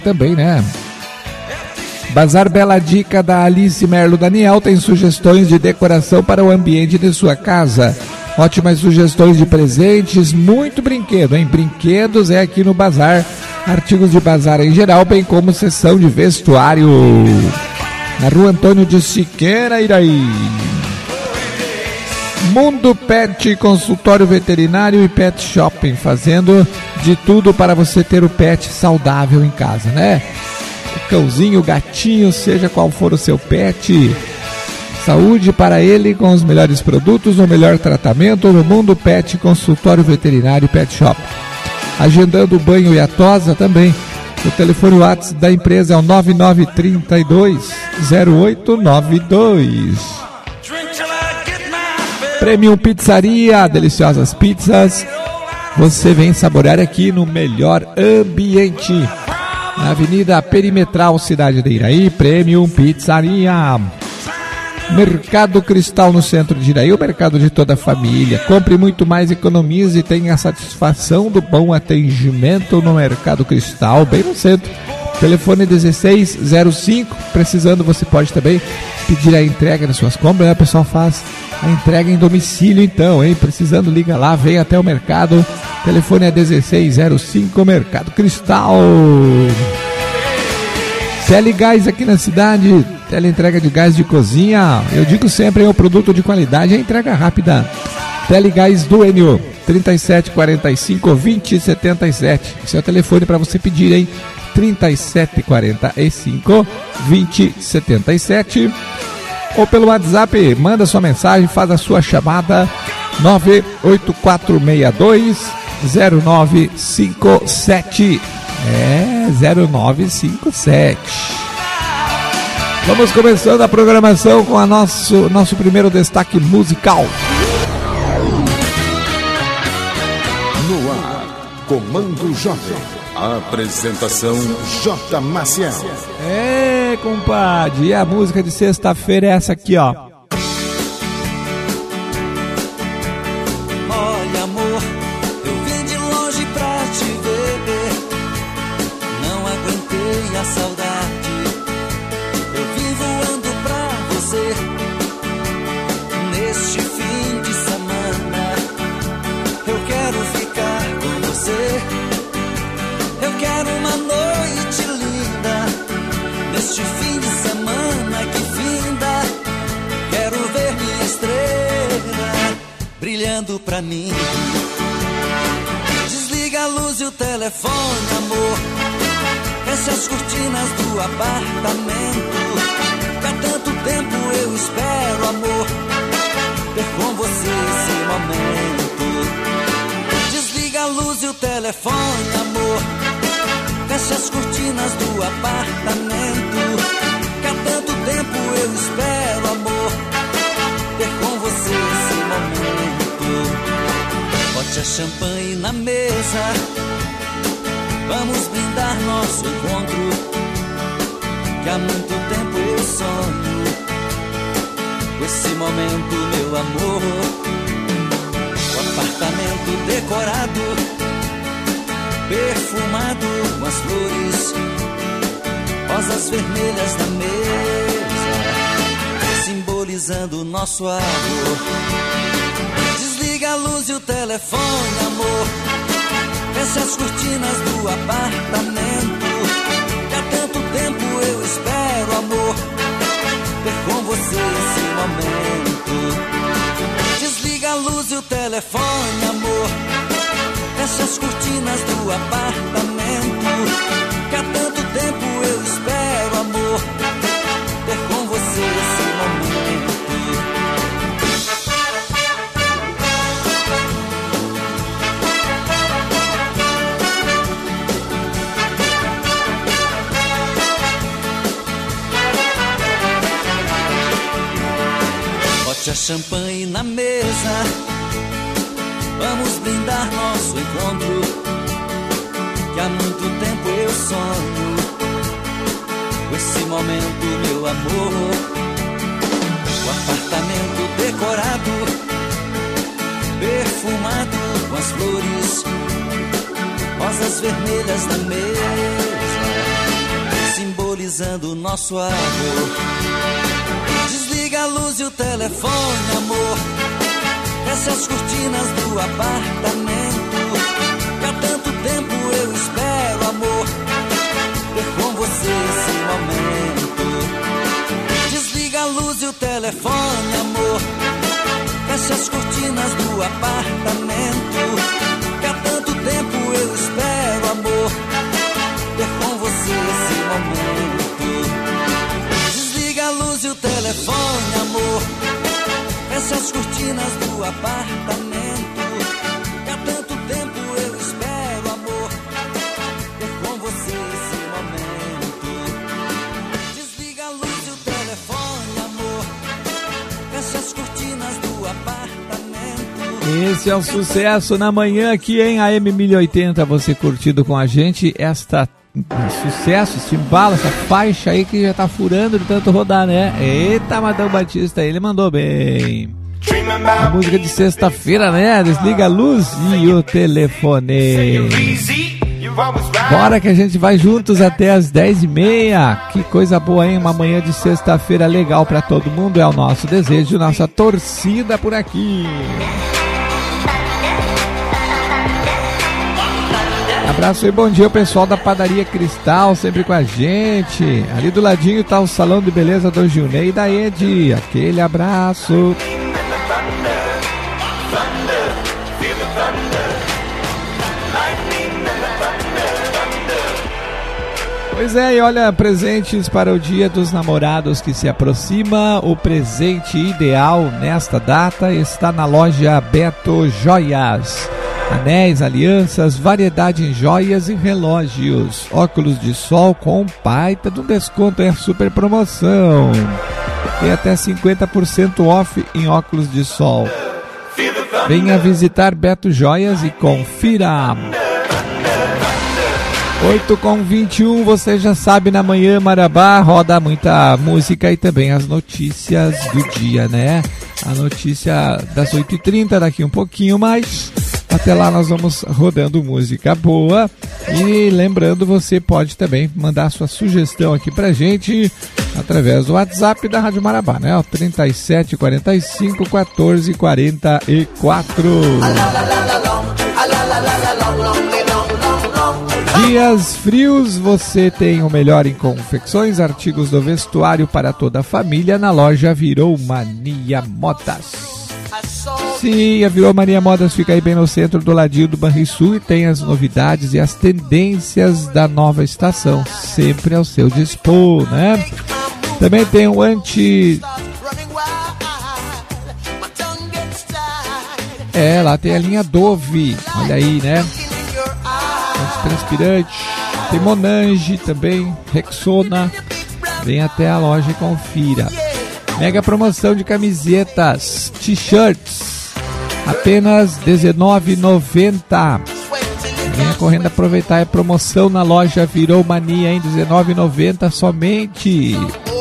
também, né? Bazar Bela Dica da Alice Merlo Daniel tem sugestões de decoração para o ambiente de sua casa. Ótimas sugestões de presentes, muito brinquedo, hein? Brinquedos é aqui no Bazar. Artigos de bazar em geral, bem como seção de vestuário. Na Rua Antônio de Siqueira, Iraí. Mundo Pet, consultório veterinário e pet shopping, fazendo de tudo para você ter o pet saudável em casa, né? O cãozinho, o gatinho, seja qual for o seu pet, saúde para ele com os melhores produtos, o melhor tratamento no Mundo Pet, consultório veterinário e pet shop. Agendando o banho e a tosa também. O telefone WhatsApp da empresa é o 9932-0892. Premium Pizzaria, deliciosas pizzas. Você vem saborear aqui no melhor ambiente. Na Avenida Perimetral, Cidade de Iraí, Premium Pizzaria. Mercado Cristal no centro de Iraí, o mercado de toda a família. Compre muito mais, economize e tenha a satisfação do bom atendimento no Mercado Cristal, bem no centro. Telefone 1605, precisando você pode também pedir a entrega das suas compras, né? O pessoal faz a entrega em domicílio então, hein? Precisando, liga lá, vem até o mercado. Telefone é 1605, Mercado Cristal. Tele Gás aqui na cidade, tele entrega de gás de cozinha. Eu digo sempre, é um produto de qualidade, é entrega rápida. Tele Gás do Enio, 3745-2077. Esse é o telefone para você pedir, hein? 3745-2077. Ou pelo WhatsApp, manda sua mensagem, faz a sua chamada 98462-0957. 0957. Vamos começando a programação com a nosso primeiro destaque musical. No ar, Comando Jovem. Apresentação J. Maciel. Compadre, e a música de sexta-feira é essa aqui, ó. Olha, amor, eu vim de longe pra te ver. Não aguentei a saudade. Eu vim voando pra você. Neste fim de semana, eu quero ficar com você. Eu quero uma noite linda. Neste fim de semana que finda, quero ver minha estrela brilhando pra mim. Desliga a luz e o telefone, amor. Feche as cortinas do apartamento. Há tanto tempo eu espero, amor, ter com você esse momento. Desliga a luz e o telefone, amor. Feche as cortinas do apartamento. Que há tanto tempo eu espero, amor, ter com você esse momento. Bote a champanhe na mesa. Vamos brindar nosso encontro. Que há muito tempo eu sonho com esse momento, meu amor. O apartamento decorado, perfumado com as flores, rosas vermelhas na mesa, simbolizando o nosso amor. Desliga a luz e o telefone, amor. Feche as cortinas do apartamento. Que há tanto tempo eu espero, amor, ter com você esse momento. Desliga a luz e o telefone, amor. Feche as cortinas do apartamento. Que há tanto tempo eu espero, amor, ter com você esse momento. Bote a champanhe na mesa. Vamos brindar nosso encontro. Que há muito tempo eu sonho com esse momento, meu amor. O apartamento decorado, perfumado com as flores, rosas vermelhas na mesa, eternizando nosso amor. Desliga a luz e o telefone, amor. Fecha as cortinas do apartamento. Há tanto tempo eu espero, amor, ter com você esse momento. Desliga a luz e o telefone, amor. Fecha as cortinas do apartamento. Há tanto tempo eu espero, amor, ter com você esse momento. Desliga a luz e o telefone, amor. Fecha as cortinas do apartamento. Há tanto tempo eu espero, amor, ter com você esse momento. Desliga a luz e o telefone, amor. Fecha as cortinas do apartamento. Esse é um sucesso na manhã aqui em AM 1080. Você curtindo com a gente esta sucesso, esse embalo, essa faixa aí que já tá furando de tanto rodar, né? Eita, Amadão Batista, ele mandou bem. A música de sexta-feira, né? Desliga a luz e o telefone. Bora que a gente vai juntos até as 10h30. Que coisa boa, hein? Uma manhã de sexta-feira legal pra todo mundo. É o nosso desejo, nossa torcida por aqui. Abraço e bom dia ao pessoal da Padaria Cristal, sempre com a gente. Ali do ladinho tá o Salão de Beleza do Gilney e da Ed. Aquele abraço. Pois é, e olha, presentes para o Dia dos Namorados que se aproxima. O presente ideal nesta data está na loja Beto Joias. Anéis, alianças, variedade em joias e relógios. Óculos de sol com baita de um desconto, é super promoção. Tem até 50% off em óculos de sol. Venha visitar Beto Joias e confira. 8h21, você já sabe, na manhã Marabá roda muita música e também as notícias do dia, né? A notícia das 8h30 daqui um pouquinho mais. Até lá nós vamos rodando música boa. E lembrando, você pode também mandar sua sugestão aqui pra gente através do WhatsApp da Rádio Marabá, né? O 3745 1444. Dias frios, você tem o melhor em confecções, artigos do vestuário para toda a família na loja Virou Mania Modas. Sim, a Virou Mania Modas fica aí bem no centro, do ladinho do Banrisul, e tem as novidades e as tendências da nova estação, sempre ao seu dispor, né? Também tem o lá tem a linha Dove, olha aí, né? Antitranspirante, tem Monange também, Rexona. Vem até a loja e confira. Mega promoção de camisetas, t-shirts, apenas R$19,90. Venha correndo aproveitar a promoção na loja Virou Mania em R$19,90 somente.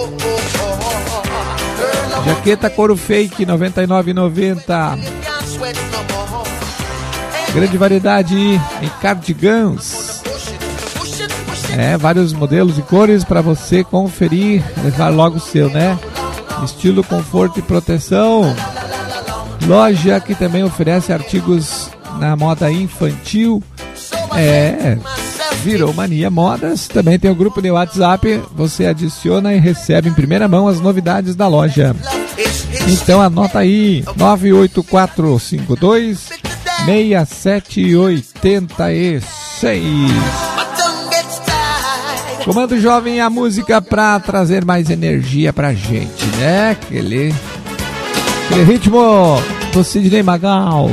Jaqueta couro fake, R$99,90. Grande variedade em cardigans. Vários modelos e cores para você conferir, levar logo o seu, né? Estilo, conforto e proteção. Loja que também oferece artigos na moda infantil. Virou Mania Modas. Também tem o grupo de WhatsApp. Você adiciona e recebe em primeira mão as novidades da loja. Então anota aí: 984526786. Comando Jovem, a música pra trazer mais energia pra gente, né? Aquele ritmo do Sidney Magal.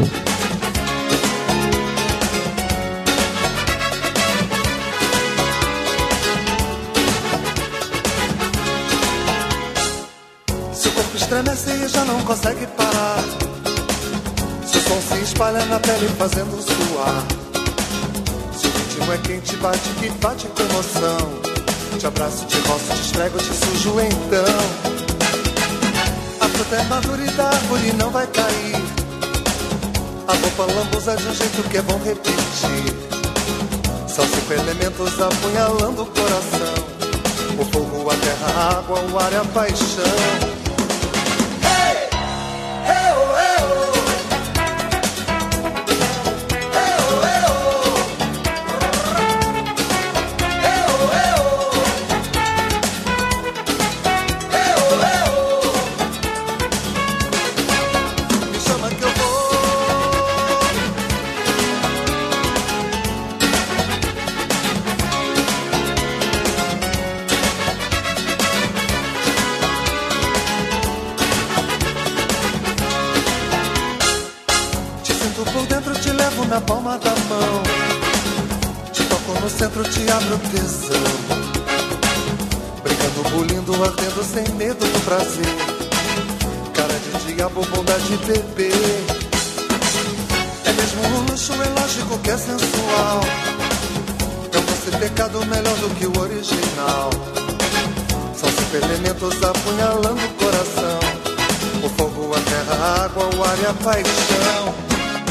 Seu corpo estremece e já não consegue parar. Seu som se espalha na pele fazendo suar. Seu é quente, que bate com emoção. Te abraço, te roço, te esfrego, te sujo então. A fruta é madura e da árvore não vai cair. A roupa lambuza de um jeito que é bom repetir. São 5 elementos apunhalando o coração. O fogo, água, o ar e a paixão. Na palma da mão, te toco no centro, te abro tesão. Brincando, bulindo, ardendo sem medo do prazer. Cara de diabo, bondade de bebê. É mesmo um luxo, é lógico que é sensual. Não vou ser pecado melhor do que o original. São 5 elementos apunhalando o coração: o fogo, a terra, a água, o ar e a paixão.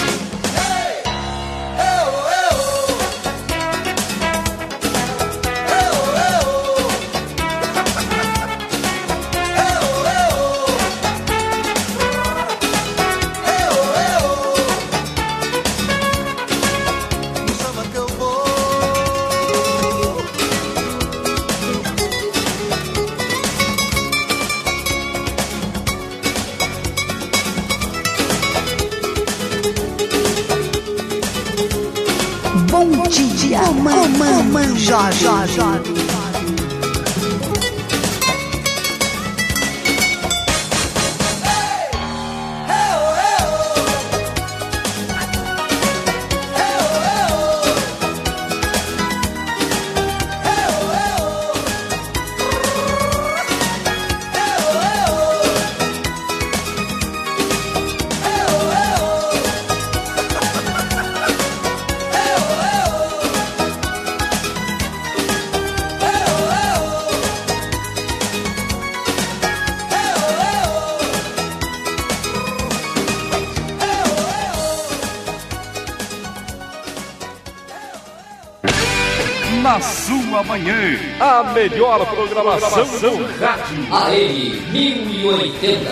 Comando Jovem. Na sua manhã, a melhor programação do rádio. AM 1080.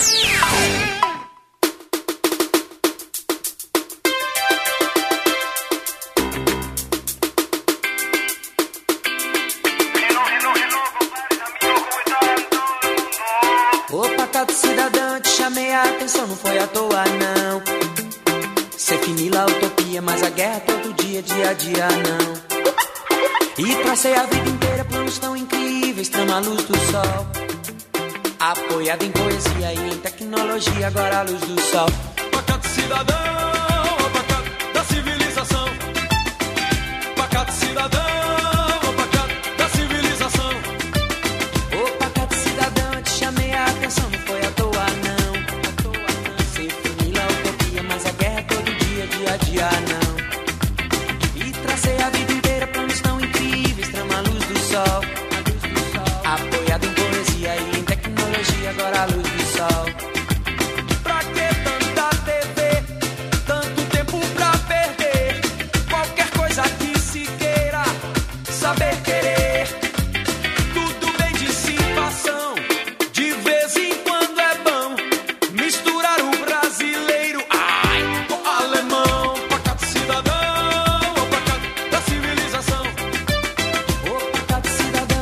Opa, Cato cidadão, te chamei a atenção, não foi à toa não. Cê finila a utopia, mas a guerra todo dia, dia a dia não. E tracei a vida inteira planos tão incríveis, trama a luz do sol. Apoiado em poesia e em tecnologia, agora a luz do sol. Pacato cidadão, pacato da civilização. Pacato cidadão, pacato da civilização. Ô pacato cidadão, te chamei a atenção, não foi à toa não. Cê funila a utopia, mas a guerra todo dia, dia a dia não. E tracei a vida inteira planos tão incríveis, trama a luz do sol. Apoiado em poesia e em tecnologia, agora a luz do sol. Pra que tanta TV, tanto tempo pra perder? Qualquer coisa que se queira, saber querer. Tudo bem dissipação, de vez em quando é bom misturar o brasileiro, ai, com o alemão. Pacato cidadão, pacato da civilização. Ô pacato cidadão,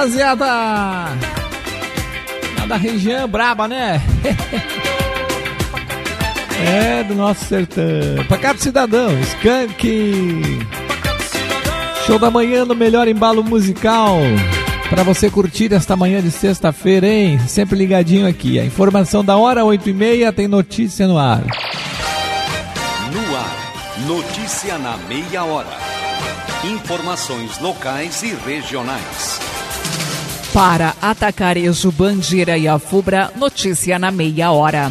rapaziada! Lá da região braba, né? É, do nosso sertão. Pacato Cidadão, Skank. Show da manhã no melhor embalo musical. Pra você curtir esta manhã de sexta-feira, hein? Sempre ligadinho aqui. A informação da hora, 8h30, tem notícia no ar. No ar, notícia na meia hora. Informações locais e regionais. Para Atacarejo, Bandeira e Afubra, notícia na meia hora.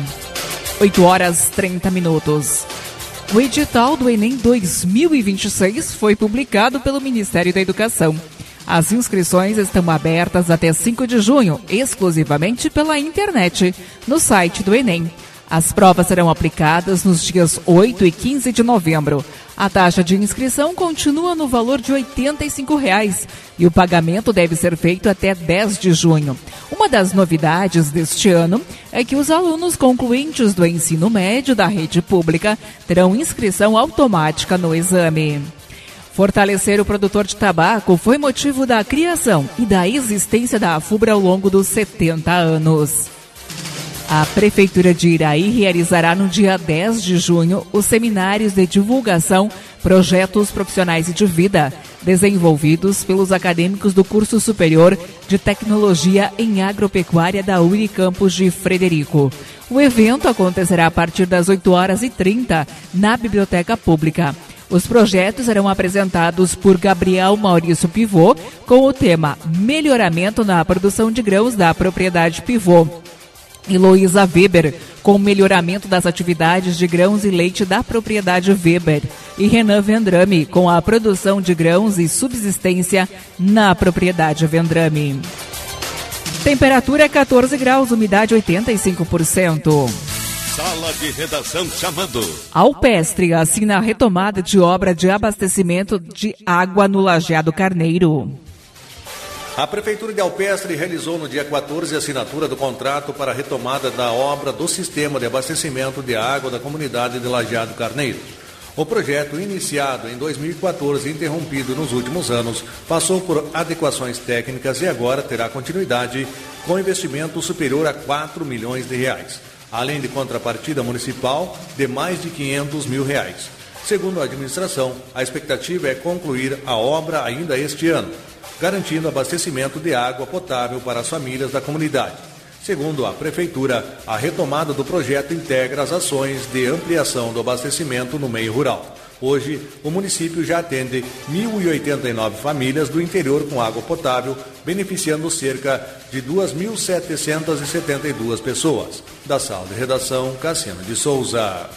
8h30. O edital do Enem 2026 foi publicado pelo Ministério da Educação. As inscrições estão abertas até 5 de junho, exclusivamente pela internet, no site do Enem. As provas serão aplicadas nos dias 8 e 15 de novembro. A taxa de inscrição continua no valor de R$ 85 e o pagamento deve ser feito até 10 de junho. Uma das novidades deste ano é que os alunos concluintes do ensino médio da rede pública terão inscrição automática no exame. Fortalecer o produtor de tabaco foi motivo da criação e da existência da Afubra ao longo dos 70 anos. A Prefeitura de Iraí realizará no dia 10 de junho os seminários de divulgação Projetos Profissionais e de Vida, desenvolvidos pelos acadêmicos do Curso Superior de Tecnologia em Agropecuária da Unicampus de Frederico. O evento acontecerá a partir das 8h30 na Biblioteca Pública. Os projetos serão apresentados por Gabriel Maurício Pivô com o tema Melhoramento na Produção de Grãos da Propriedade Pivô. Heloísa Weber, com melhoramento das atividades de grãos e leite da propriedade Weber. E Renan Vendrame, com a produção de grãos e subsistência na propriedade Vendrame. Temperatura 14 graus, umidade 85%. Sala de redação chamando. Alpestre assina a retomada de obra de abastecimento de água no Lajeado Carneiro. A Prefeitura de Alpestre realizou no dia 14 a assinatura do contrato para a retomada da obra do sistema de abastecimento de água da comunidade de Lajeado Carneiro. O projeto, iniciado em 2014 e interrompido nos últimos anos, passou por adequações técnicas e agora terá continuidade com investimento superior a R$ 4 milhões, além de contrapartida municipal de mais de R$ 500 mil. Segundo a administração, a expectativa é concluir a obra ainda este ano, garantindo abastecimento de água potável para as famílias da comunidade. Segundo a Prefeitura, a retomada do projeto integra as ações de ampliação do abastecimento no meio rural. Hoje, o município já atende 1.089 famílias do interior com água potável, beneficiando cerca de 2.772 pessoas. Da sala de redação, Cassiano de Souza.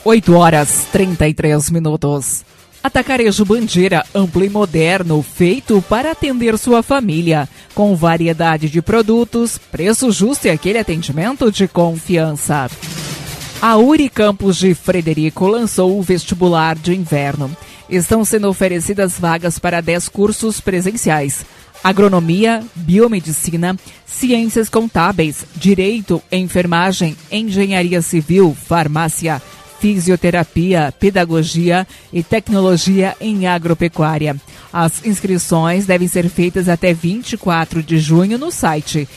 8h33. Atacarejo Bandeira, amplo e moderno, feito para atender sua família, com variedade de produtos, preço justo e aquele atendimento de confiança. A Unicampus de Frederico lançou o vestibular de inverno. Estão sendo oferecidas vagas para 10 cursos presenciais: agronomia, biomedicina, ciências contábeis, direito, enfermagem, engenharia civil, farmácia, fisioterapia, pedagogia e tecnologia em agropecuária. As inscrições devem ser feitas até 24 de junho no site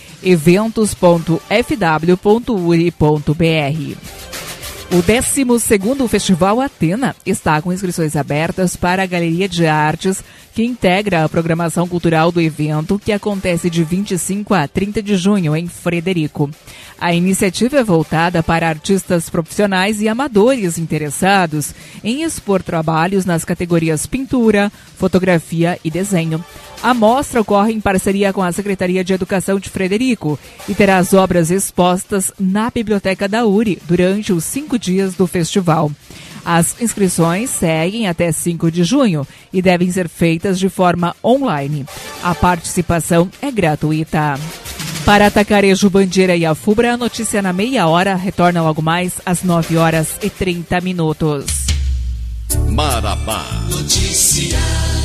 eventos.fw.uri.br. O 12º Festival Atena está com inscrições abertas para a Galeria de Artes, que integra a programação cultural do evento, que acontece de 25 a 30 de junho em Frederico. A iniciativa é voltada para artistas profissionais e amadores interessados em expor trabalhos nas categorias pintura, fotografia e desenho. A mostra ocorre em parceria com a Secretaria de Educação de Frederico e terá as obras expostas na Biblioteca da URI durante os 5 dias do festival. As inscrições seguem até 5 de junho e devem ser feitas de forma online. A participação é gratuita. Para Atacarejo, Bandeira e Afubra, a notícia na meia hora retorna logo mais às 9h30. Marabá. Notícia.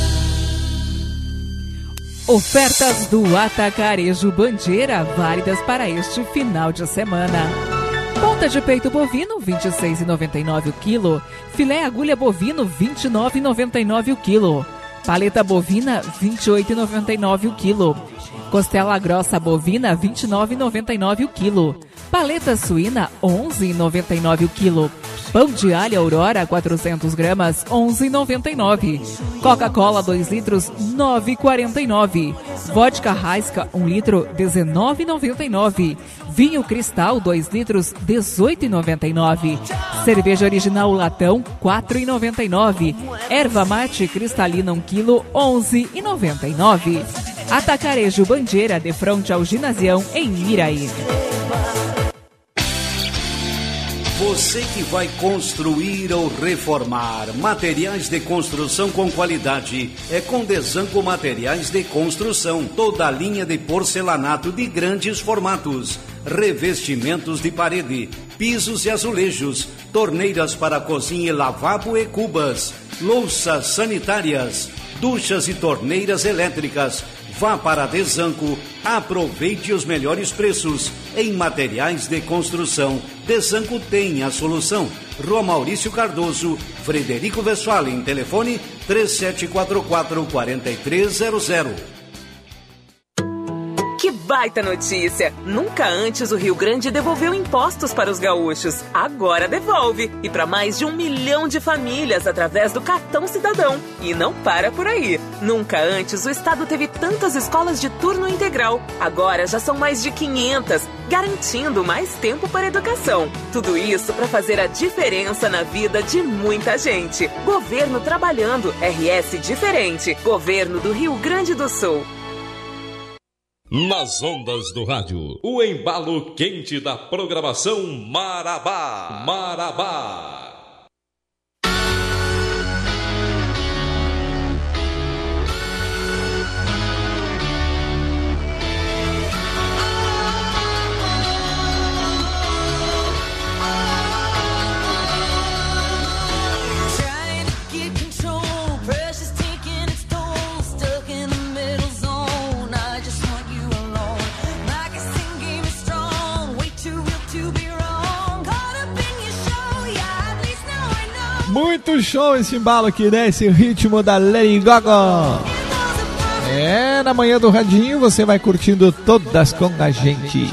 Ofertas do Atacarejo Bandeira válidas para este final de semana. Ponta de peito bovino, R$ 26,99 o quilo. Filé agulha bovino, R$ 29,99 o quilo. Paleta bovina, R$ 28,99 o quilo. Costela grossa bovina, R$ 29,99 o quilo. Paleta suína, R$ 11,99 o quilo. Pão de alho Aurora, 400 gramas, R$ 11,99. Coca-Cola, 2 litros, R$ 9,49. Vodka Raisca, 1 litro, R$ 19,99. Vinho Cristal, 2 litros, R$ 18,99. Cerveja original latão, R$ 4,99. Erva mate cristalina, 1 quilo, R$ 11,99. Atacarejo Bandeira, de frente ao Ginasião, em Iraí. Você que vai construir ou reformar, materiais de construção com qualidade, é com Desanco Materiais de Construção. Toda a linha de porcelanato de grandes formatos, revestimentos de parede, pisos e azulejos, torneiras para cozinha e lavabo e cubas, louças sanitárias, duchas e torneiras elétricas. Vá para Desanco, aproveite os melhores preços em materiais de construção. Desanco tem a solução. Rua Maurício Cardoso, Frederico Westphalen, telefone 3744-4300. Que baita notícia! Nunca antes o Rio Grande devolveu impostos para os gaúchos. Agora devolve! E para mais de 1 milhão de famílias através do Cartão Cidadão. E não para por aí! Nunca antes o estado teve tantas escolas de turno integral. Agora já são mais de 500, garantindo mais tempo para a educação. Tudo isso para fazer a diferença na vida de muita gente. Governo trabalhando, RS diferente. Governo do Rio Grande do Sul. Nas ondas do rádio, o embalo quente da programação Marabá. Marabá. Muito show esse embalo aqui, né? Esse ritmo da Lady Gaga. É, na manhã do radinho você vai curtindo todas com a gente.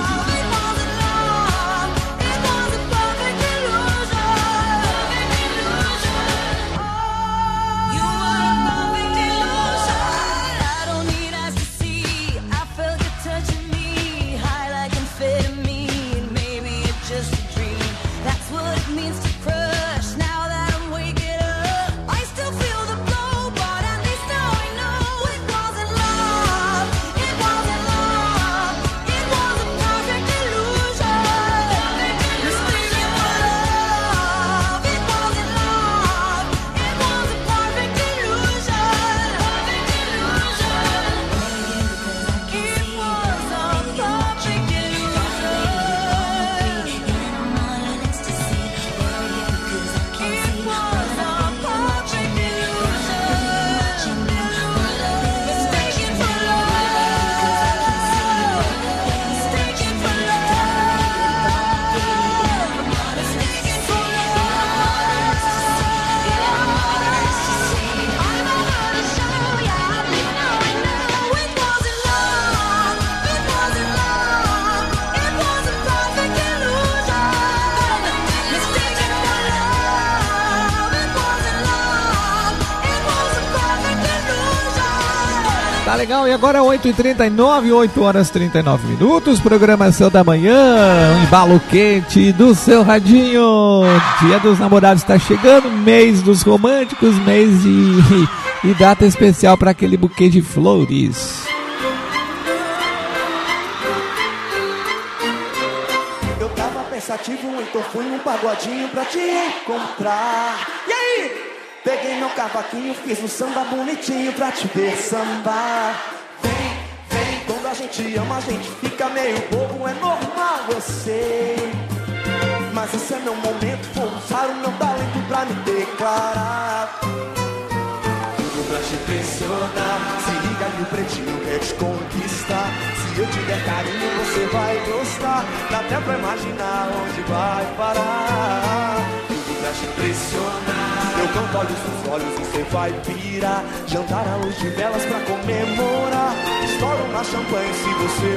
Tá legal, e agora 8h39, 8 horas 39 minutos, programação da manhã, um embalo quente do seu radinho. Dia dos Namorados está chegando, mês dos românticos, mês e data especial para aquele buquê de flores. Eu tava pensativo, então fui num pagodinho pra te encontrar. E aí? Peguei meu cavaquinho, fiz um samba bonitinho pra te ver sambar. Vem, vem, quando a gente ama a gente fica meio bobo, é normal, eu sei. Mas esse é meu momento, vou usar o meu talento pra me declarar. Tudo pra te impressionar, se liga aí o pretinho quer te conquistar. Se eu te der carinho você vai gostar, dá até pra imaginar onde vai parar. Tudo pra te impressionar, eu canto, olha os seus olhos, você vai pirar. Jantar à luz de velas pra comemorar. Estoura uma champanhe se você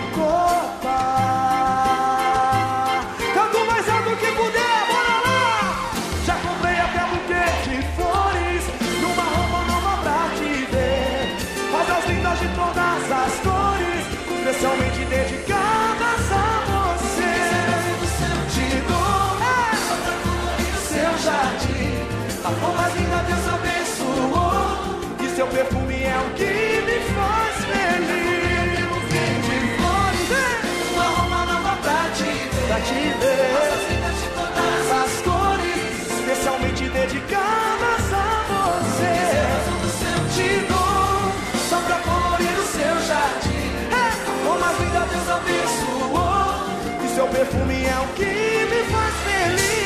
topar. Canto mais alto que puder, bora lá! Já comprei até buquê de flores, numa roupa nova pra te ver. Rosas lindas de todas as cores, especialmente dedicadas a você. Te dou seu jardim, a flor mais linda Deus abençoou, e seu perfume é o que me faz feliz. De flores, uma roupa nova pra te ver. Rosas lindas de todas as cores, especialmente dedicadas a você. Te dou só pra colorir o seu jardim, a flor mais linda Deus abençoou, e seu perfume é o que me faz feliz.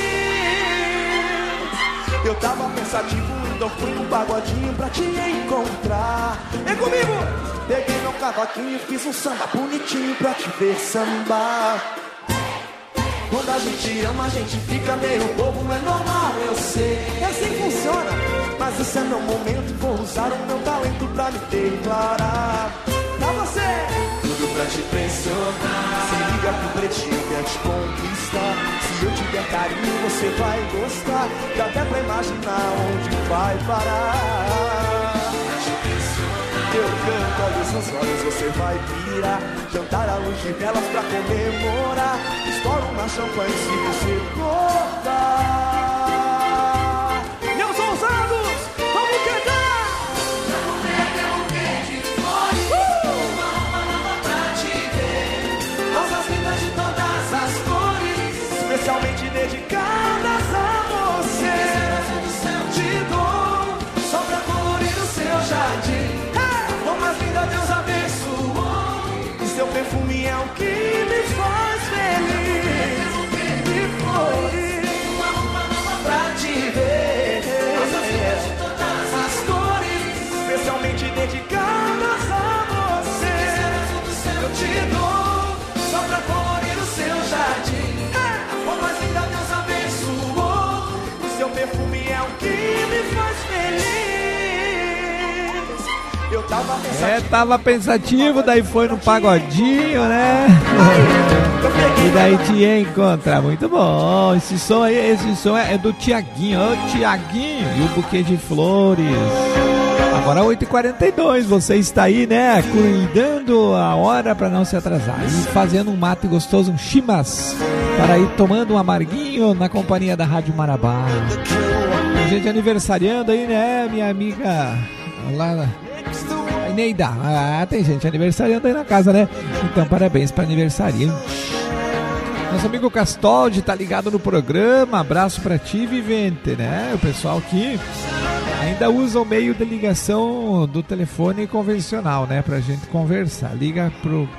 Eu tava pensativo, então fui no pagodinho pra te encontrar. Vem comigo! Peguei meu cavaquinho e fiz um samba bonitinho pra te ver sambar. Quando a gente ama, a gente fica meio bobo, é normal, eu sei. É assim que funciona, mas esse é meu momento. Vou usar o meu talento pra me declarar. Pra você, tudo pra te impressionar. Se liga que o pretinho quer te conquistar. Se eu te der carinho, você vai gostar. Dá até pra imaginar onde vai parar. Eu canto, olha os seus olhos, você vai pirar. Jantar à luz de velas pra comemorar. Estoura uma champanhe se você gostar. Meus ousados, vamos cantar! Já comprei até um buquê de flores, uma roupa nova pra te ver. Rosas lindas de todas as cores, especialmente dedicadas a você. Te dou só pra colorir o seu jardim. Deus abençoou, e seu perfume é o que me faz feliz. De flores, uma roupa nova pra te ver. De todas as cores, especialmente dedicadas a você. Eu te dou só pra colorir o seu jardim. A flor mais linda Deus abençoou, e seu perfume é o que me faz feliz. Tava pensativo, daí foi no pagodinho, né? E daí te encontra. Muito bom. Esse som é do Tiaguinho. Ô, Tiaguinho. E o buquê de flores. Agora 8h42, você está aí, né? Cuidando a hora para não se atrasar. E fazendo um mate gostoso, um chimas, para ir tomando um amarguinho na companhia da Rádio Marabá. Tem gente aniversariando aí, né, minha amiga? Lá, Neida. Tem gente aniversariando aí na casa, né? Então, parabéns para aniversariante. Nosso amigo Castoldi tá ligado no programa. Abraço para ti, Vivente, né? O pessoal que ainda usa o meio de ligação do telefone convencional, né? Pra gente conversar. Liga pro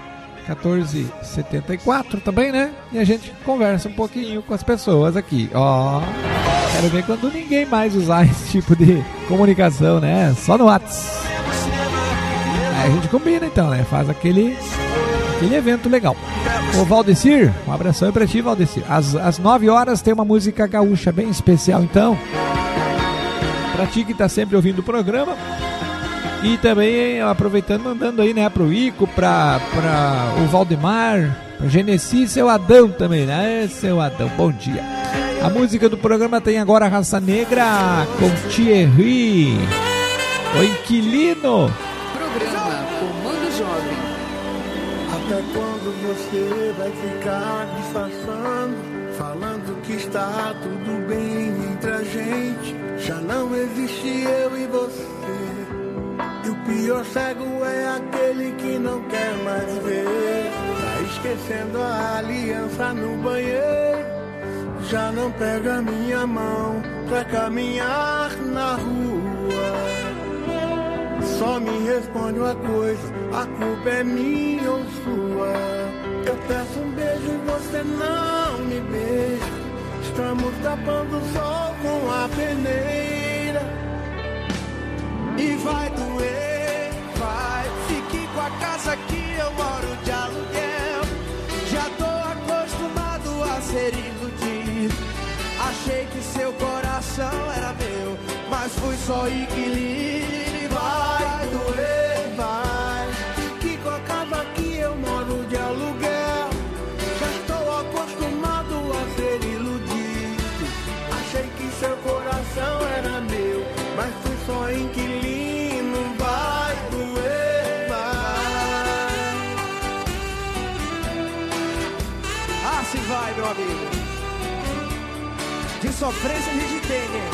1474 também, né? E a gente conversa um pouquinho com as pessoas aqui. Ó, quero ver quando ninguém mais usar esse tipo de comunicação, né? Só no WhatsApp. Aí a gente combina então, né? Faz aquele evento legal. Ô Valdecir, um abração aí pra ti, Valdecir. Às 9 horas tem uma música gaúcha bem especial, então. Pra ti que tá sempre ouvindo o programa. E também aproveitando, mandando aí, né, pro Ico, pra o Valdemar, pra Genesi, seu Adão também, né? Seu Adão, bom dia. A música do programa tem agora Raça Negra com Thierry, o Inquilino. Programa Comando Jovem. Até quando você vai ficar disfarçando, falando que está tudo bem entre a gente? Já não existe eu e você. E o pior cego é aquele que não quer mais ver. Tá esquecendo a aliança no banheiro. Já não pega minha mão pra caminhar na rua. Só me responde uma coisa, a culpa é minha ou sua? Eu peço um beijo e você não me beija. Estamos tapando o sol com a peneira. E vai doer, vai. Fique com a casa que eu moro de aluguel. Já tô acostumado a ser iludido. Achei que seu coração era meu, mas mas fui só inquilino e vai doer, vai. Que com a casa que eu moro de aluguel, já estou acostumado a ser iludido. Achei que seu coração era meu, mas fui só inquilino, vai doer, vai. Assim vai, meu amigo. De sofrência a gente tem, né?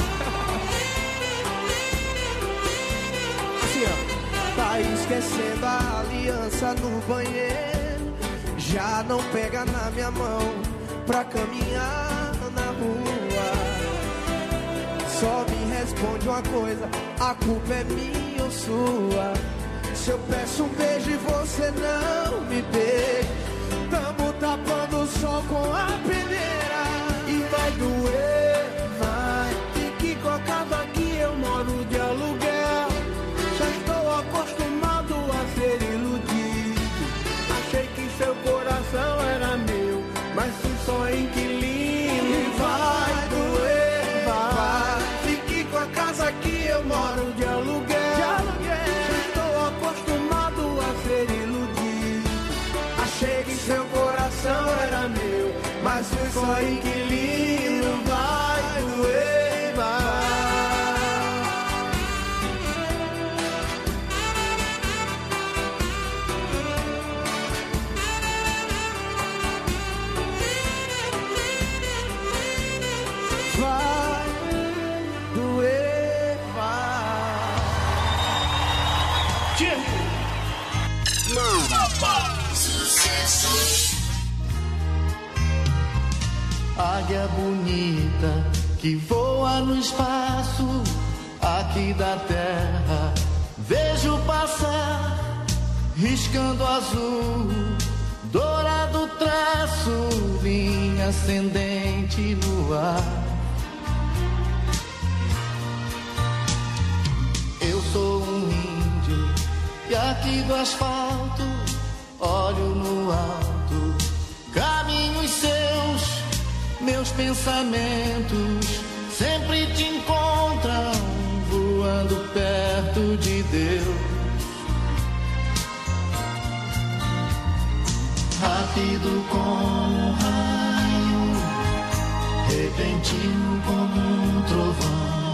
Assim, ó. Tá esquecendo a aliança no banheiro, já não pega na minha mão pra caminhar na rua. Só me responde uma coisa, a culpa é minha ou sua? Se eu peço um beijo e você não me beija, tamo tapando o sol com a peneira. E vai doer, vai. E que com a casa que eu moro de aluguel, já estou acostumado a ser iludido. Achei que seu coração era meu, mas fui só inquilino. E vai doer, vai. E que com a casa que eu moro de aluguel, já estou acostumado a ser iludido. Achei que seu coração era meu, mas fui só inquilino. Vai doer, vai. Vai doer, vai. Marabá, sucesso. Águia bonita que voa no espaço aqui da terra, vejo passar, riscando azul, dourado traço, linha ascendente no ar. Eu sou um índio e aqui do asfalto olho no alto, caminhos seus, meus pensamentos sempre te encontram voando perto de Deus. Rápido como um raio, repentino como um trovão,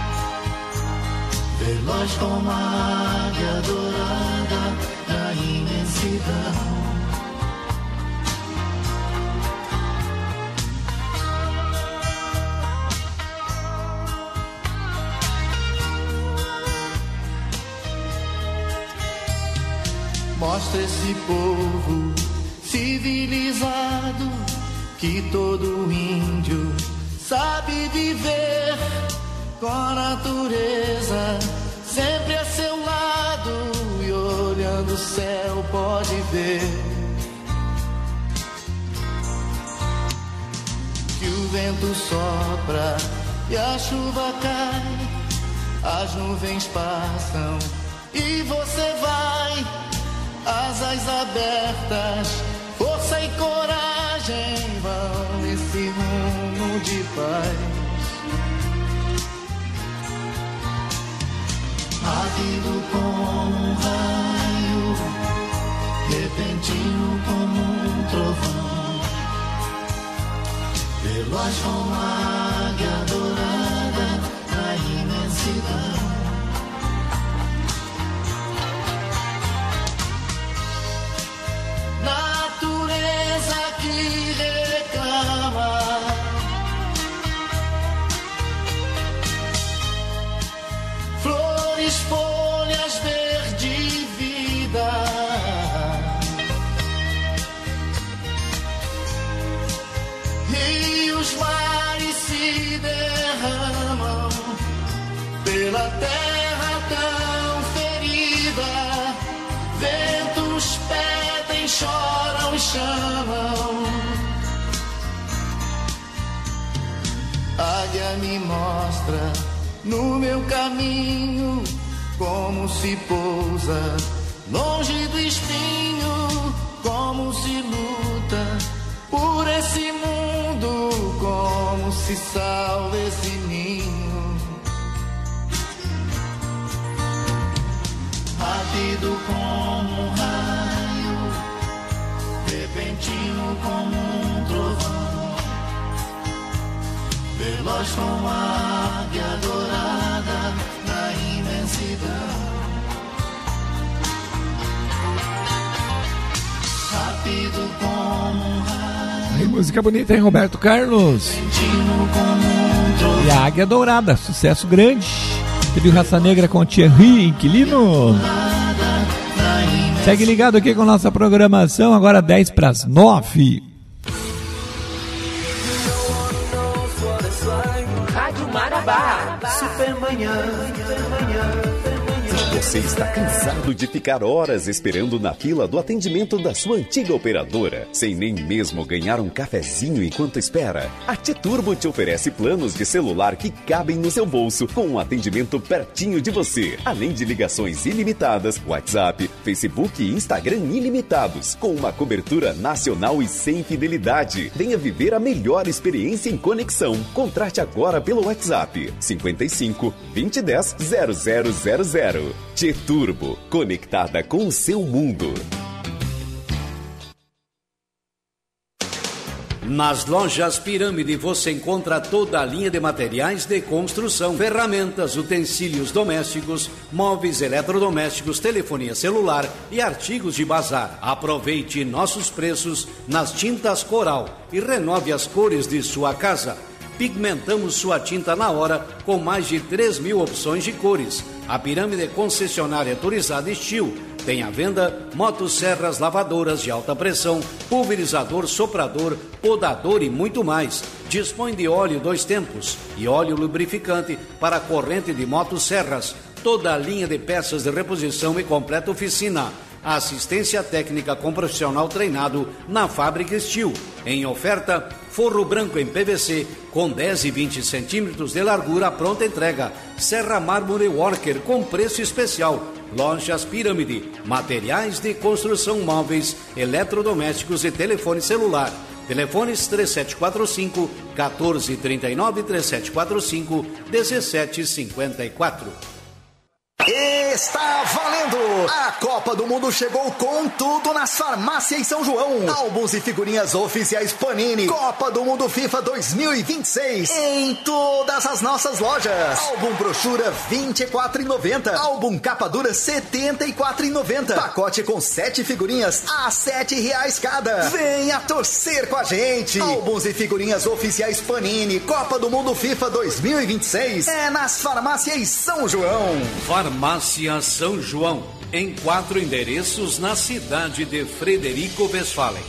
veloz como a águia dourada na imensidão. Mostra esse povo civilizado que todo índio sabe viver com a natureza sempre a seu lado, e olhando o céu pode ver que o vento sopra e a chuva cai, as nuvens passam e você vai, asas abertas, força e coragem vão nesse rumo de paz. Rápido como um raio, repentino como um trovão, veloz como a águia dourada na imensidão. Natureza que reclama, flores, folhas, verde, vida, rios, mares se derramam pela terra tão ferida, ventos pedem, choram e chamam. Águia me mostra no meu caminho como se pousa longe do espinho, como se luta por esse mundo, como se salva esse ninho. rápido como um raio, repentino como um trovão, veloz como a águia dourada na imensidão. Rápido como um raio. Aí, música bonita, hein, Roberto Carlos? E a Águia Dourada, sucesso grande. Teve o Raça Negra com Thierry Inquilino. Segue ligado aqui com nossa programação, agora 10:09. Rádio Marabá. Supermanhã. Você está cansado de ficar horas esperando na fila do atendimento da sua antiga operadora, sem nem mesmo ganhar um cafezinho enquanto espera? A T-Turbo te oferece planos de celular que cabem no seu bolso, com um atendimento pertinho de você, além de ligações ilimitadas, WhatsApp, Facebook e Instagram ilimitados, com uma cobertura nacional e sem fidelidade. Venha viver a melhor experiência em conexão. Contrate agora pelo WhatsApp 55 2010 0000. T-Turbo, conectada com o seu mundo. Nas lojas Pirâmide você encontra toda a linha de materiais de construção, ferramentas, utensílios domésticos, móveis eletrodomésticos, telefonia celular e artigos de bazar. Aproveite nossos preços nas tintas Coral e renove as cores de sua casa. Pigmentamos sua tinta na hora com mais de 3.000 opções de cores. A Pirâmide concessionária autorizada Steel tem à venda motosserras, lavadoras de alta pressão, pulverizador, soprador, podador e muito mais. Dispõe de óleo 2 tempos e óleo lubrificante para a corrente de motosserras. Toda a linha de peças de reposição e completa oficina. Assistência técnica com profissional treinado na fábrica Steel. Em oferta, forro branco em PVC com 10 e 20 centímetros de largura à pronta entrega. Serra Mármore Worker com preço especial. Lojas Pirâmide, materiais de construção móveis, eletrodomésticos e telefone celular. Telefones 3745 1439 3745 1754. Está valendo! A Copa do Mundo chegou com tudo nas farmácias São João. Álbuns e figurinhas oficiais Panini. Copa do Mundo FIFA 2026 em todas as nossas lojas. Álbum brochura R$24,90. Álbum capa dura R$74,90. Pacote com 7 figurinhas a R$7 cada. Venha torcer com a gente. Álbuns e figurinhas oficiais Panini. Copa do Mundo FIFA 2026 é nas farmácias São João. Farmácia São João, em 4 endereços na cidade de Frederico Westphalen.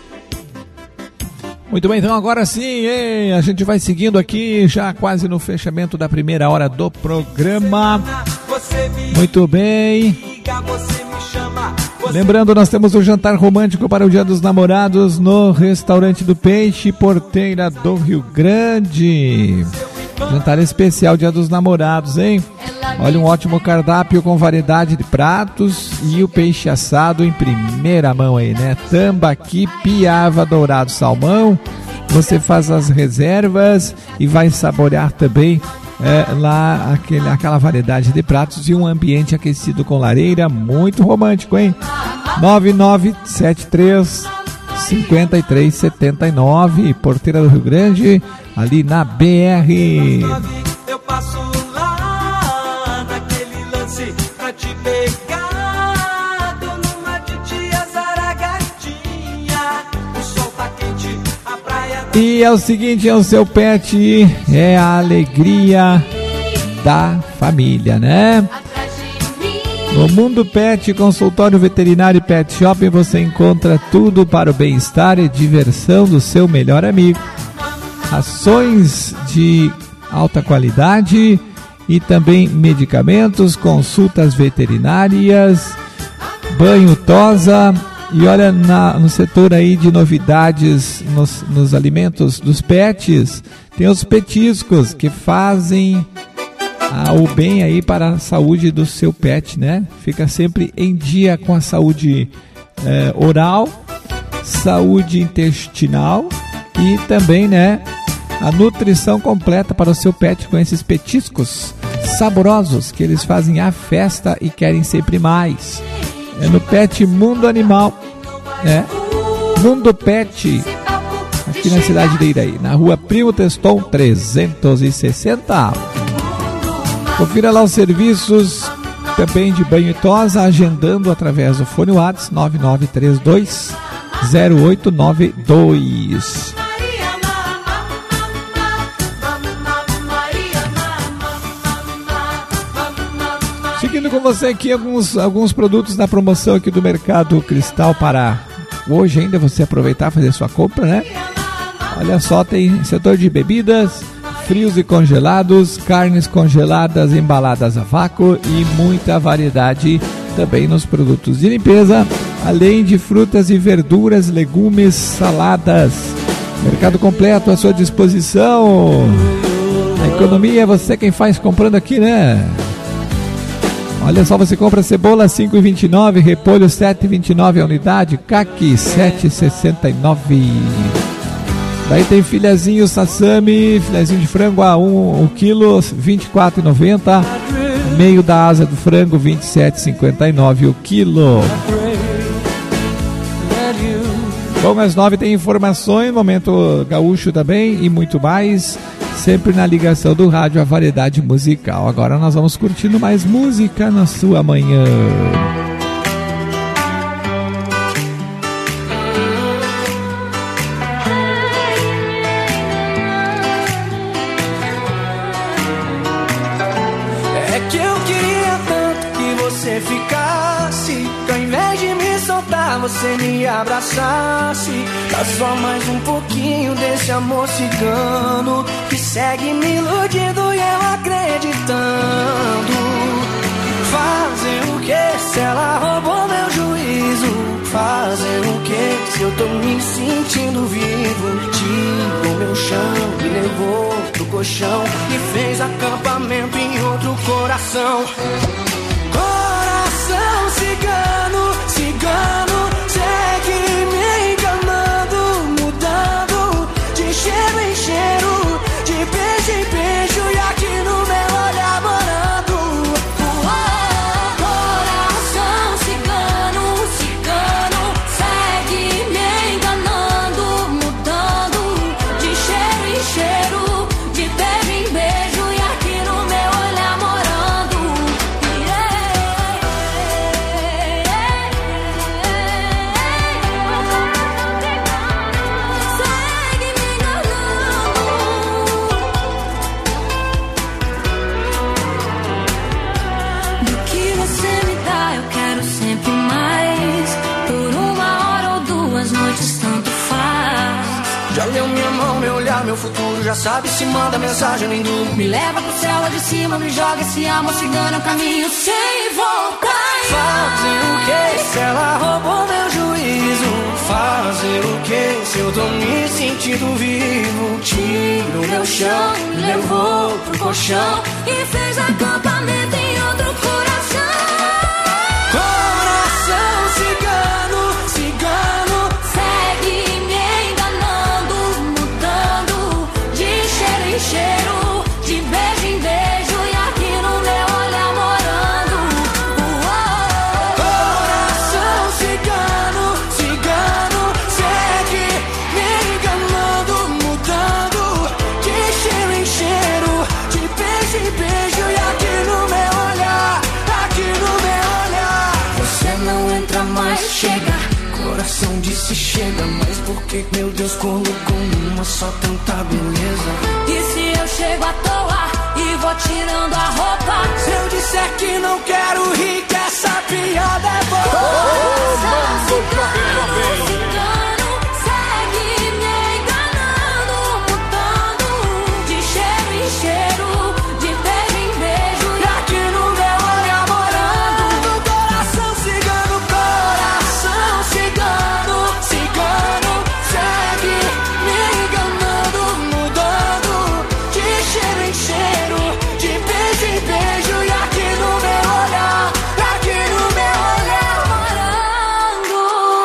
Muito bem, então agora sim, a gente vai seguindo aqui, já quase no fechamento da primeira hora do programa. Muito bem. Lembrando, nós temos o jantar romântico para o Dia dos Namorados no Restaurante do Peixe, Porteira do Rio Grande. Jantar especial Dia dos Namorados, hein? Olha, um ótimo cardápio com variedade de pratos e o peixe assado em primeira mão aí, né? Tambaqui, piava, dourado, salmão. Você faz as reservas e vai saborear também lá aquela variedade de pratos e um ambiente aquecido com lareira, muito romântico, hein? 9973 5379, Porteira do Rio Grande, ali na BR. Eu passo lá naquele lance pra te pegar. Tô numa de tia Zaragatinha. O sol tá quente, a praia. E é o seguinte, é o seu pet, é a alegria da família, né? No Mundo Pet, consultório veterinário e pet shopping, você encontra tudo para o bem-estar e diversão do seu melhor amigo. Rações de alta qualidade e também medicamentos, consultas veterinárias, banho tosa. E olha, no setor aí de novidades nos alimentos dos pets, tem os petiscos que fazem o bem aí para a saúde do seu pet, né? Fica sempre em dia com a saúde oral, saúde intestinal e também, né, a nutrição completa para o seu pet com esses petiscos. saborosos que eles fazem a festa e querem sempre mais. É no Pet Mundo Animal, né? Mundo Pet, aqui na cidade de Iraí, na rua Primo Teston 360. Confira lá os serviços também de banho e tosa, agendando através do fone WhatsApp 9932 0892. Seguindo com você aqui alguns produtos da promoção aqui do Mercado Cristal para hoje ainda você aproveitar e fazer sua compra, né? Olha só, tem setor de bebidas, frios e congelados, carnes congeladas, embaladas a vácuo e muita variedade também nos produtos de limpeza, além de frutas e verduras, legumes, saladas. Mercado completo à sua disposição. A economia é você quem faz comprando aqui, né? Olha só, você compra cebola 5,29, repolho 7,29 a unidade, caqui 7,69. Daí tem filhazinho sassami, filhazinho de frango a 1 quilo, 24,90. Meio da asa do frango, 27,59 o quilo. Bom, às 9 tem informações, Momento Gaúcho também e muito mais. Sempre na ligação do rádio, a variedade musical. Agora nós vamos curtindo mais música na sua manhã. É que eu queria tanto que você ficasse, que ao invés de me soltar, você me abraçasse. Dá só mais um pouquinho desse amor cigano que segue me iludindo e eu acreditando. Fazer o que se ela roubou meu juízo? Fazer o que se eu tô me sentindo vivo? Tirou meu chão, me levou pro colchão e fez acampamento em outro coração. Coração cigano, cigano, segue me enganando, mudando de cheiro em cheiro, de beijo em beijo e aqui no meu olhar morando. Coração cigano, cigano, segue me enganando, mudando de cheiro em cheiro, de beijo em beijo e aqui no meu olhar morando. Segue me enganando. Do que você me dá, eu quero sempre mais. Por 1 hora ou 2 noites, tanto faz. Já leu minha mão, meu olhar, meu futuro, já sabe se manda mensagem, nem duro. Me leva pro céu lá de cima, me joga esse amor cigano, eu caminho sem voltar. Fazer o que se ela roubou meu juízo? Fazer o que se eu tô me sentindo vivo? Tirou meu chão, me levou pro colchão E fez acampamento em outro coração. Coração cigano, cigano, Segue me enganando, mudando de cheiro em cheiro, de beijo em beijo e aqui no meu olhar morando. coração cigano, cigano, segue me enganando, mudando de cheiro em cheiro, de beijo em beijo e aqui no meu olhar, aqui no meu olhar. Você não entra mais, chega. Coração disse chega, mas por que meu Deus colocou numa só tanta beleza? E se eu chego à toa e vou tirando a roupa? Se eu disser que não quero rir, que essa piada é boa. Coração cigano, segue me enganando, mudando de cheiro em cheiro, de beijo em beijo E aqui no meu olhar morando. Coração cigano, cigano, segue me enganando, mudando de cheiro em cheiro, de beijo em beijo e aqui no meu olhar, aqui no meu olhar morando.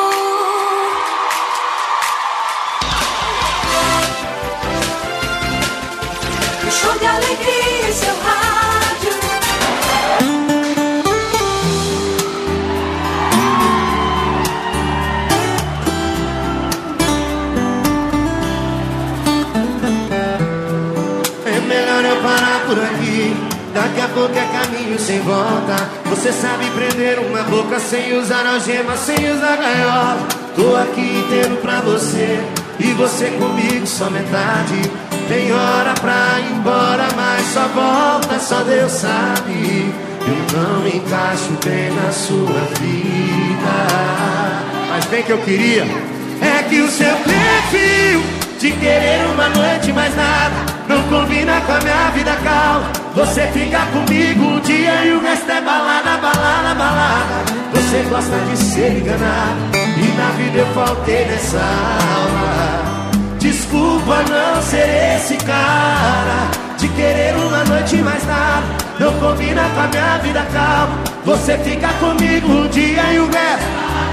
sabe, daqui a pouco é caminho sem volta. Você sabe prender uma boca sem usar algema, sem usar gaiola. Tô aqui inteiro pra você e você comigo só metade. Tem hora pra ir embora, mas só volta, só Deus sabe. Eu não me encaixo bem na sua vida. Mas bem que eu queria é que o seu perfil de querer uma noite mais nada não combina com a minha vida calma. Você fica comigo um dia e o resto é balada, balada, balada. Você gosta de ser enganado e na vida eu faltei nessa aula. Desculpa não ser esse cara de querer uma noite mais nada não combina com a minha vida calma. Você fica comigo um dia e o resto.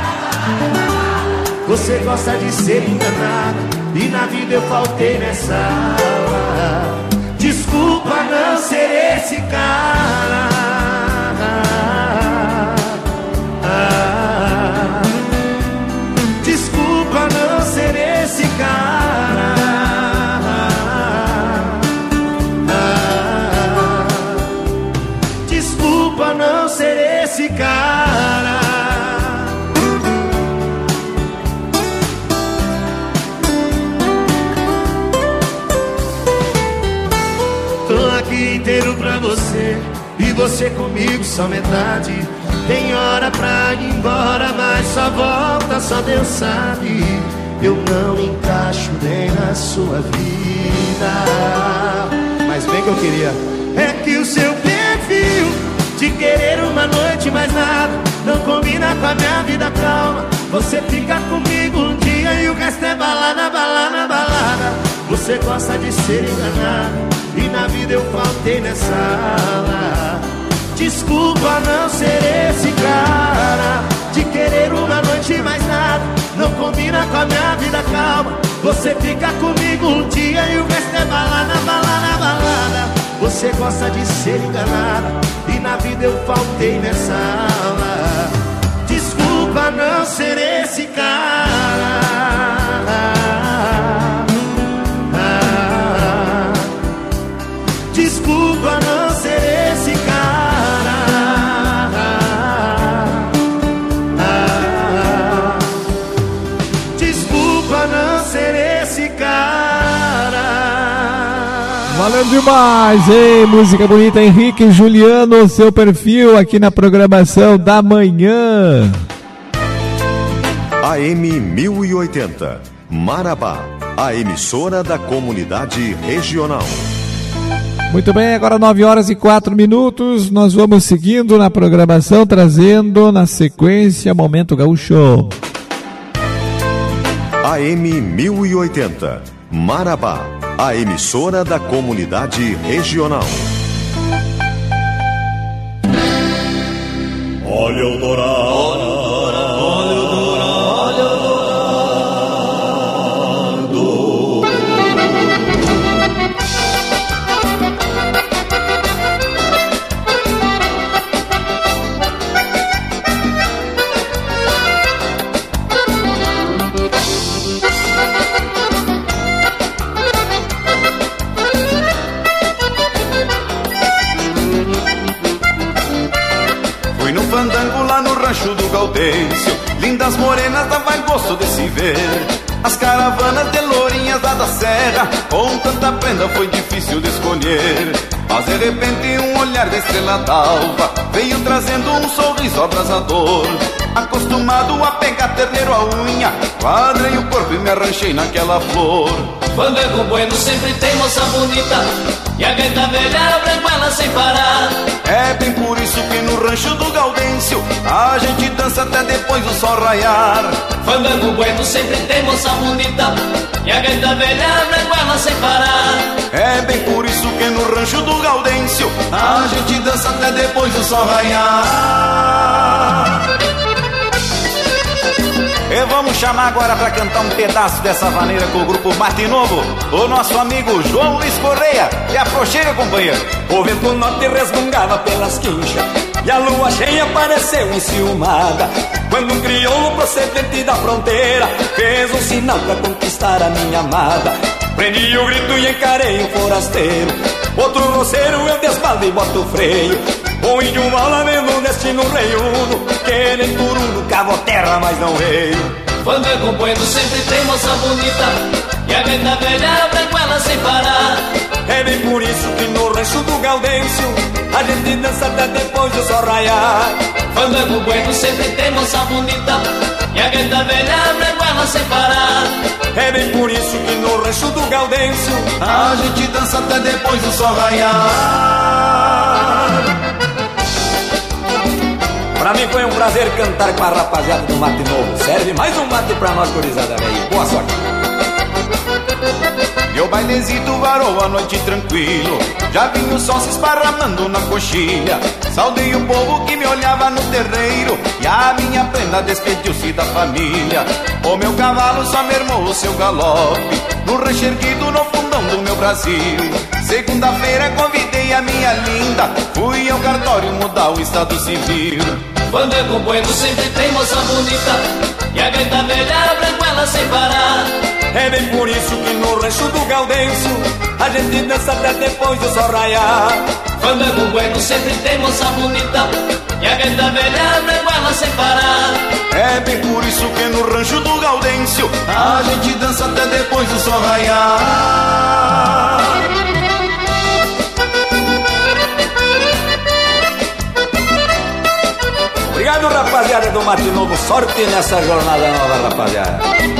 Você gosta de ser enganado e na vida eu faltei nessa aula. Desculpa não ser esse cara. Desculpa não ser esse cara. Desculpa não ser esse cara. Tô aqui inteiro pra você e você comigo só metade. Tem hora pra ir embora, mas só volta, só Deus sabe. Eu não me encaixo nem na sua vida. Mas bem que eu queria é que o seu perfil de querer uma noite mais nada não combina com a minha vida calma. Você fica comigo um dia e o resto é balada, balada, balada. Você gosta de ser enganado e na vida eu faltei nessa aula. Desculpa não ser esse cara de querer uma noite mais nada não combina com a minha vida calma. Você fica comigo um dia e o resto é balada, balada, balada. Você gosta de ser enganada e na vida eu faltei nessa aula. Desculpa não ser esse cara. Desculpa não ser esse cara. Desculpa não ser esse cara. Valendo demais, hein? Música bonita, Henrique e Juliano, seu perfil aqui na programação da manhã. AM 1080, Marabá, a emissora da comunidade regional. Muito bem, agora 9h04, nós vamos seguindo na programação, trazendo na sequência Momento Gaúcho. AM 1080, Marabá, a emissora da comunidade regional. Olha o dourado. Do Gaudêncio, lindas morenas dava gosto de se ver. As caravanas de lourinhas lá da serra, com tanta prenda foi difícil de escolher. Mas de repente um olhar da estrela d'alva veio trazendo um sorriso abrasador. Acostumado a pegar terneiro à unha, quadrei o corpo e me arranchei naquela flor. Fandango bueno sempre tem moça bonita, e a gaita velha abre com ela sem parar. É bem por isso que no rancho do Gaudêncio a gente dança até depois do sol raiar. Fandango bueno sempre tem moça bonita, e a gaita velha abre com ela sem parar. É bem por isso que no rancho do Gaudêncio a gente dança até depois do sol raiar. E vamos chamar agora para cantar um pedaço dessa vaneira com o grupo Mate Novo, o nosso amigo João Luiz Correia. E aproxega, companheiro. O vento norte resmungava pelas quinchas e a lua cheia apareceu enciumada, quando um crioulo procedente da fronteira fez um sinal para conquistar a minha amada. Prendi o grito e encarei o forasteiro, outro roceiro eu desbaldo e boto o freio. O índio mal lamendo destino reiuno, querendo turuno, cavo terra, mas não veio. Fandango bueno sempre tem moça bonita, e a gaita velha vai com ela sem parar. É bem por isso que no rancho do Gaudêncio a gente dança até depois do sol raiar. Fandango bueno sempre tem moça bonita, e a gaita velha vai com ela sem parar. É bem por isso que no rancho do Gaudêncio a gente dança até depois do sol raiar. Pra mim foi um prazer cantar com a rapaziada do Mate Novo. Serve mais um mate pra nós, gurizada velha. Boa sorte. E o bailezito varou a noite tranquilo, já vinha o sol se esparramando na coxilha. Saudei o povo que me olhava no terreiro, e a minha prenda despediu-se da família. O meu cavalo só mermou o seu galope no rancho erguido no fundão do meu Brasil. Segunda-feira convidei a minha linda, fui ao cartório mudar o estado civil. Fandango bueno sempre tem moça bonita, e a gaita velha vai com ela sem parar. É bem por isso que no rancho do Gaudêncio a gente dança até depois do sol raiar. Fandango bueno sempre tem moça bonita, e a gaita velha vai com ela sem parar. É bem por isso que no rancho do Gaudêncio a gente dança até depois do sol raiar. Obrigado, rapaziada do Mate Novo. Sorte nessa jornada nova, rapaziada.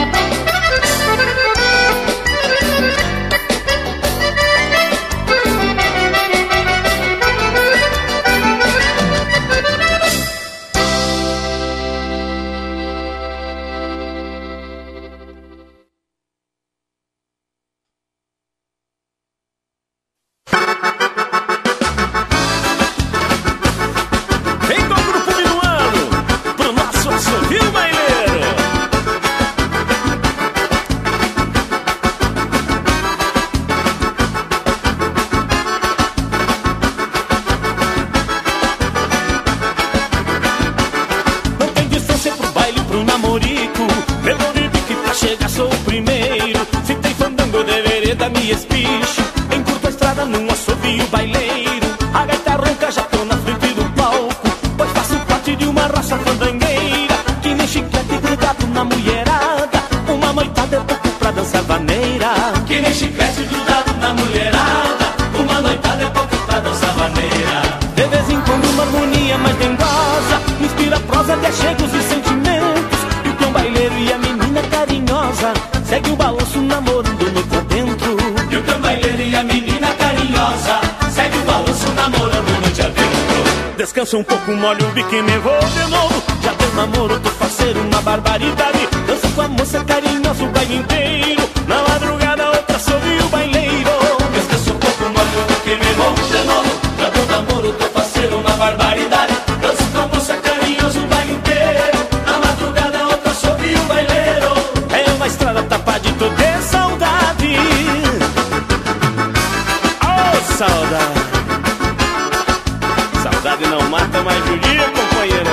Descansa um pouco, molha o bico e me vou de novo. Já teu namoro, teu parceiro, uma barbaridade. Dança com a moça carinhosa o baile inteiro. Na madrugada outra soube o baileiro. Descansa um pouco, molha o bico e me vou de novo. Já teu namoro, teu parceiro, uma barbaridade. Dança com a moça carinhosa o baile inteiro. Na madrugada outra soube o baileiro. É uma estrada tapadito de saudade. Oh, saudade. Saudade não mata mais o dia, companheiro.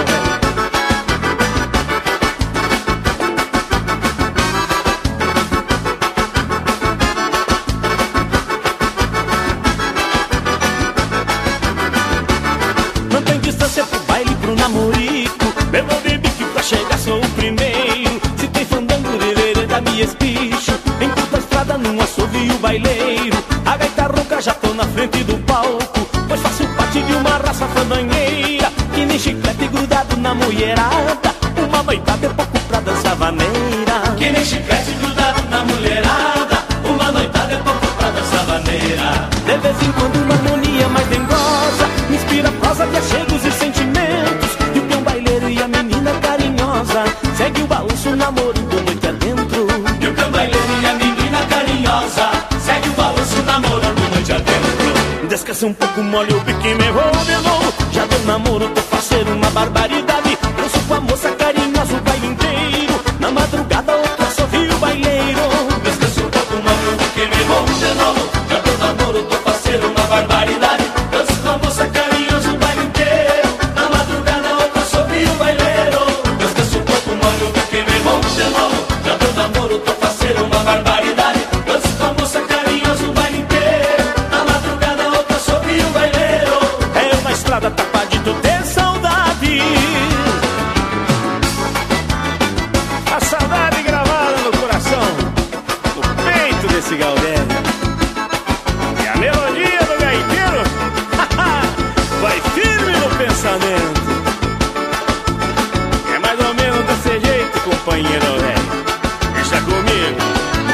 Não tem distância pro baile, pro namorico. Bebo bebi que pra chegar sou o primeiro. Se tem fandango de vereda, me espicho. Encurta a estrada num assovio baileiro. A gaita rouca já tô na frente do palco, pois faço parte de uma raça fandangueira, que nem chiclete grudado na mulherada. Uma noitada é pouco pra dançar vaneira. Que nem chiclete grudado na mulherada. Uma noitada é pouco pra dançar vaneira. De vez em quando uma harmonia mais dengosa inspira prosa de achegos e sentimentos. E o peão baileiro e a menina carinhosa segue o balanço namorando noite adentro. E o peão baileiro e a menina carinhosa segue o balanço namorando noite adentro. Descansa um pouco, molha o bico e me vou de novo. Já deu namoro, teu parceiro, uma barbaridade. Danço com a moça carinhosa o baile inteiro. Na madrugada outro assovio baileiro. Descansa um pouco, molha o bico e me vou de novo. Já deu namoro, teu parceiro, uma barbaridade. Danço com a moça carinhosa o baile inteiro. Na madrugada outro assovio baileiro. Descansa um pouco, molha o bico e me vou de novo. Já deu namoro, teu parceiro, uma barbaridade. Danço com a moça carinhosa o baile inteiro. Na madrugada estrada tapadito de saudade. A saudade gravada no coração, no peito desse Gaudério. E a melodia do gaiteiro vai firme no pensamento. É mais ou menos desse jeito, companheiro velho. Deixa comigo.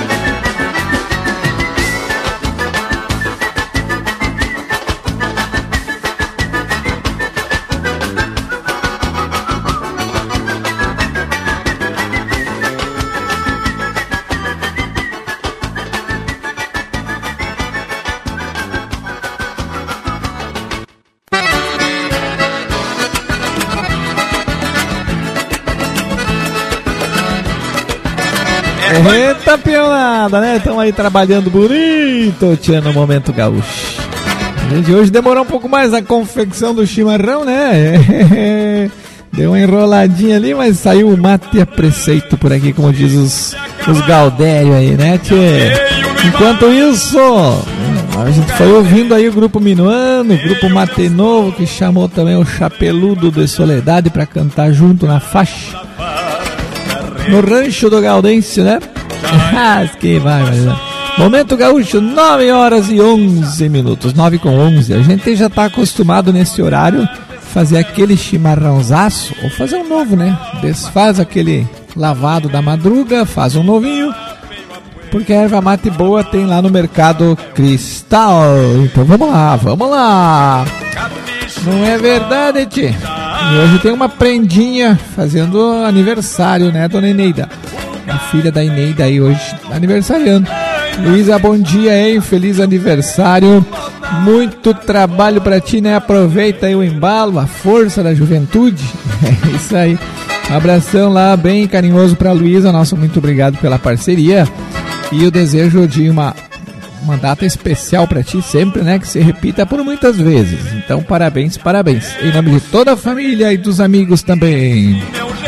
Eita pionada, né? Estamos aí trabalhando bonito, tia, no Momento Gaúcho. A gente hoje demorou um pouco mais a confecção do chimarrão, né? Deu uma enroladinha ali, mas saiu o mate a preceito por aqui, como diz os Gaudério aí, né, tia? Enquanto isso, a gente foi ouvindo aí o Grupo Minuano, o Grupo Mate Novo, que chamou também o Chapeludo de Soledade para cantar junto na faixa. No rancho do Gaudêncio, né? Que vai. Momento Gaúcho, 9 horas e 11 minutos, 9 com 11. A gente já tá acostumado nesse horário fazer aquele chimarrãozaço, ou fazer um novo, né? Desfaz aquele lavado da madruga, faz um novinho, porque a erva mate boa tem lá no Mercado Cristal. Então vamos lá. Não é verdade, tchê? E hoje tem uma prendinha fazendo aniversário, né, dona Eneida? A filha da Eneida aí hoje aniversariando. Luísa, bom dia, hein? Feliz aniversário. Muito trabalho pra ti, né? Aproveita aí o embalo, a força da juventude. É isso aí. Um abração lá, bem carinhoso pra Luísa. Nosso muito obrigado pela parceria. E o desejo de uma data especial pra ti sempre, né? Que se repita por muitas vezes. Então, parabéns. Em nome de toda a família e dos amigos também.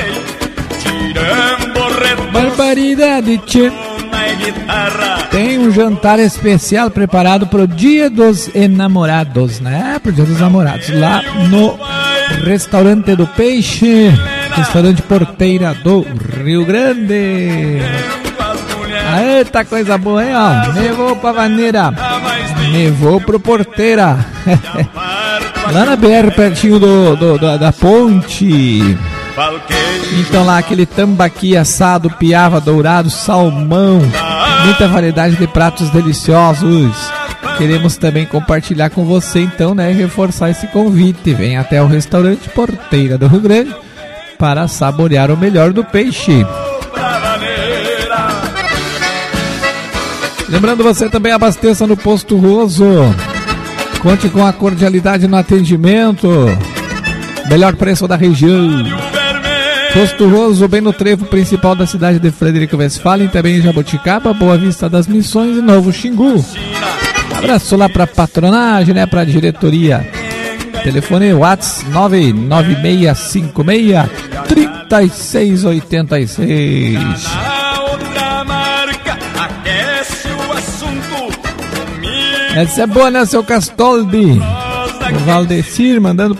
Barbaridade, tchê. Tem um jantar especial preparado pro Dia dos Enamorados, né? Pro Dia dos Namorados. Lá no Restaurante do Peixe, Restaurante Porteira do Rio Grande. Eita, coisa boa, hein, ó. Nevou pra vaneira. Nevou pro Porteira. Lá na BR, pertinho da ponte. Então lá aquele tambaqui assado, piava, dourado, salmão. Muita variedade de pratos deliciosos. Queremos também compartilhar com você, então, né? Reforçar esse convite. Vem até o Restaurante Porteira do Rio Grande para saborear o melhor do peixe. Lembrando, você também abasteça no Posto Roso. Conte com a cordialidade no atendimento. Melhor preço da região. Posto Roso, bem no trevo principal da cidade de Frederico Westphalen, também em Jaboticaba, Boa Vista das Missões e Novo Xingu. Abraço lá pra patronagem, né? Pra diretoria. Telefone WhatsApp 99656-3686. Essa é boa, né, seu Castoldi? O Valdecir mandando